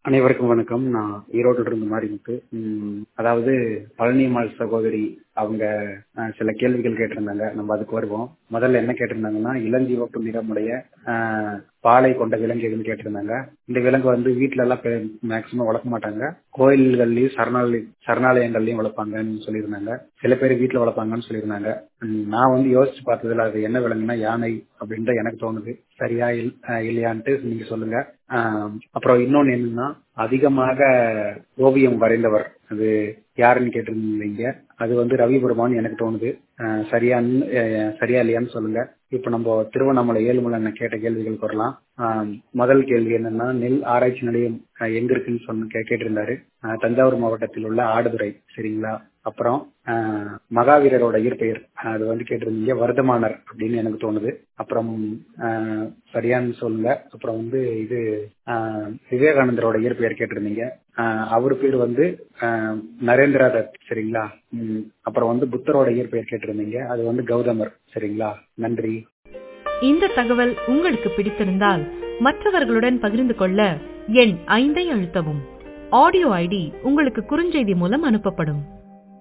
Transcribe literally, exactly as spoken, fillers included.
அனைவருக்கும் வணக்கம். நான் ஈரோட்டில் இருந்து மாரிமுத்து. ம், அதாவது பழனியம்மாள் சகோதரி அவங்க அஹ், சில கேள்விகள் கேட்டிருந்தாங்க. நம்ம அதுக்கு வருவோம். முதல்ல என்ன கேட்டிருந்தாங்கன்னா, இளஞ்சிவப்பு நிறமுடைய அஹ், பாலை கொண்ட விலங்கு எதுன்னு கேட்டிருந்தாங்க. இந்த விலங்கு வந்து வீட்டுல எல்லாம் மேக்சிமம் வளர்க்க மாட்டாங்க. கோயில்கள்லயும் சரணாலய சரணாலயங்கள்லயும் வளர்ப்பாங்கன்னு சொல்லியிருந்தாங்க. சில பேர் வீட்டுல வளர்ப்பாங்கன்னு சொல்லியிருந்தாங்க. ம், நான் வந்து யோசிச்சு பார்த்ததுல அது என்ன விலங்குன்னா யானை அப்படின்னு தான் எனக்கு தோணுது. சரியா இல்- அஹ், இல்லையான்ட்டு நீங்க சொல்லுங்க. ஆஹ் அப்புறம் இன்னொன்னு என்னன்னா, அதிகமாக ஓவியம் வரைந்தவர் அது யாருன்னு கேட்டிருந்தீங்க. அது வந்து ரவிபுரமான்னு எனக்கு தோணுது. ஆஹ் சரியான்னு அஹ் சரியா இல்லையான்னு சொல்லுங்க. இப்ப நம்ம திருவண்ணாமலை ஏழுமலை கேட்ட கேள்விகளுக்கு வரலாம். ஆஹ் முதல் கேள்வி என்னன்னா, நெல் ஆராய்ச்சி நிலையம் அஹ் எங்க இருக்குன்னு சொன்ன கே- கேட்டிருந்தாரு. ஆஹ் தஞ்சாவூர் மாவட்டத்தில் உள்ள ஆடுதுறை. சரிங்களா? அப்புறம் ஆஹ் மகாவீரரோட இயற்பெயர் அது வந்து கேட்டிருந்தீங்க, வர்தமானர் அப்படின்னு எனக்கு தோணுது. அப்புறம் ஆஹ் சரியான்னு சொல்லுங்க. அப்புறம் வந்து இது ஆஹ் விவேகானந்தரோட இயற்பெயர் கேட்டிருந்தீங்க. ஆஹ் அவர் பேர் வந்து ஆஹ் நரேந்திர தத். சரிங்களா? ம், அப்புறம் வந்து புத்தரோட இயற்பெயர் கேட்டிருந்தீங்க. அது வந்து கௌதமர். சரிங்களா? நன்றி. இந்த தகவல் உங்களுக்கு பிடித்திருந்தால் மற்றவர்களுடன் பகிர்ந்து கொள்ள எண் ஐந்தை அழுத்தவும். ஆடியோ ஐடி உங்களுக்கு குறுஞ்செய்தி மூலம் அனுப்பப்படும்.